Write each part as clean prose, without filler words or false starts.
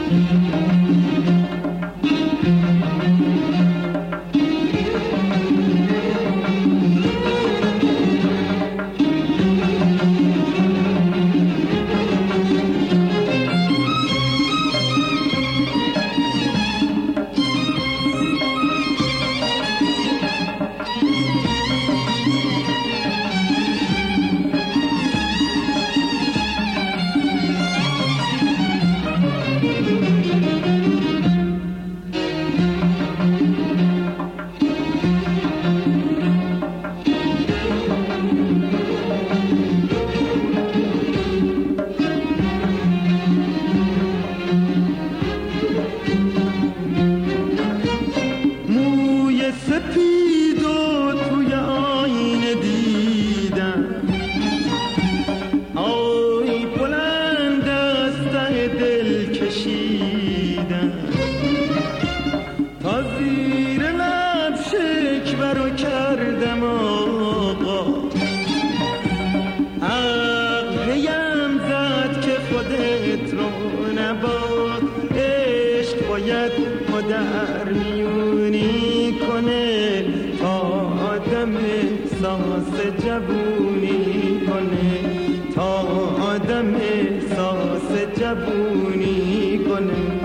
در میونی کنه تا آدم احساس جوونی کنه، تا آدم احساس جوونی کنه.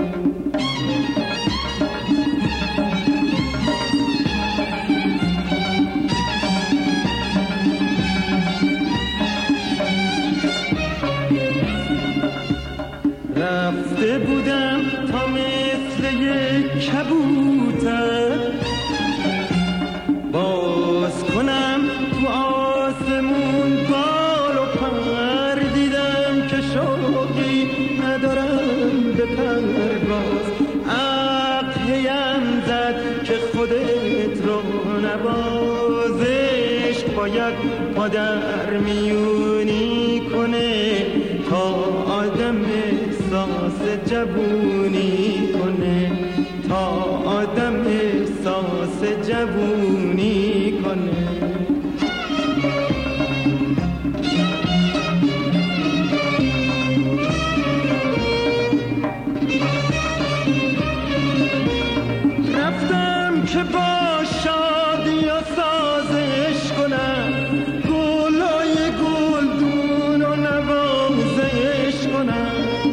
رفته بودم تا مثل یک کبوتر باز کنم تو آسمون بال و پر، دیدم که شوقی ندارم به پرواز. عقلیم زد که خودت رو نبازش، باید پا در میونی کنه تا آدم احساس جوونی کنه، تا آدم احساس جوونی کنه. رفتم که با شادی و سازش کنم، گلای گلدون و نوازش کنم.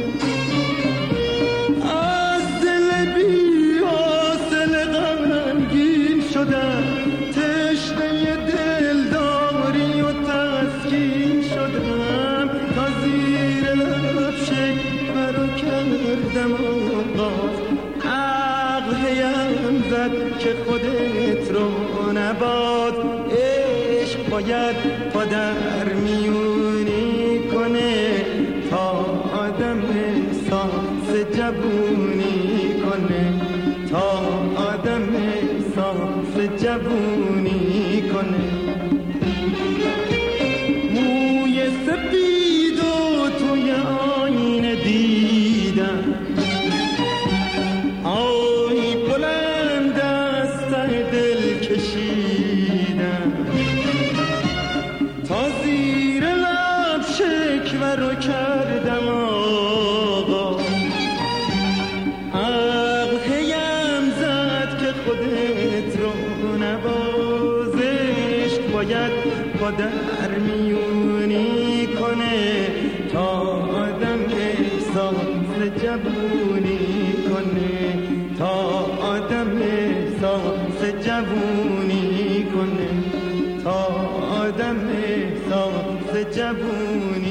تشنه دلداری و تسکین شدم، تا زیر لب شکوه رو کردم آغاز. عقلیم زد که خودت رو نباز، عشق باید پا در میونی کنه تا آدم احساس جوونی کنه، تا آدم احساس جوونی کنه. موی سپید و توی آینه دیدم، آی بلند از ته دل کشیدم، تا زیر لب شکوه رو کردم آقا. عقلیم زد که خودت رو نبازش، باید پا در میونی کنه تا آدم احساس جوونی کنه، تا آدم احساس جوونی کنه، تا آدم احساس جوونی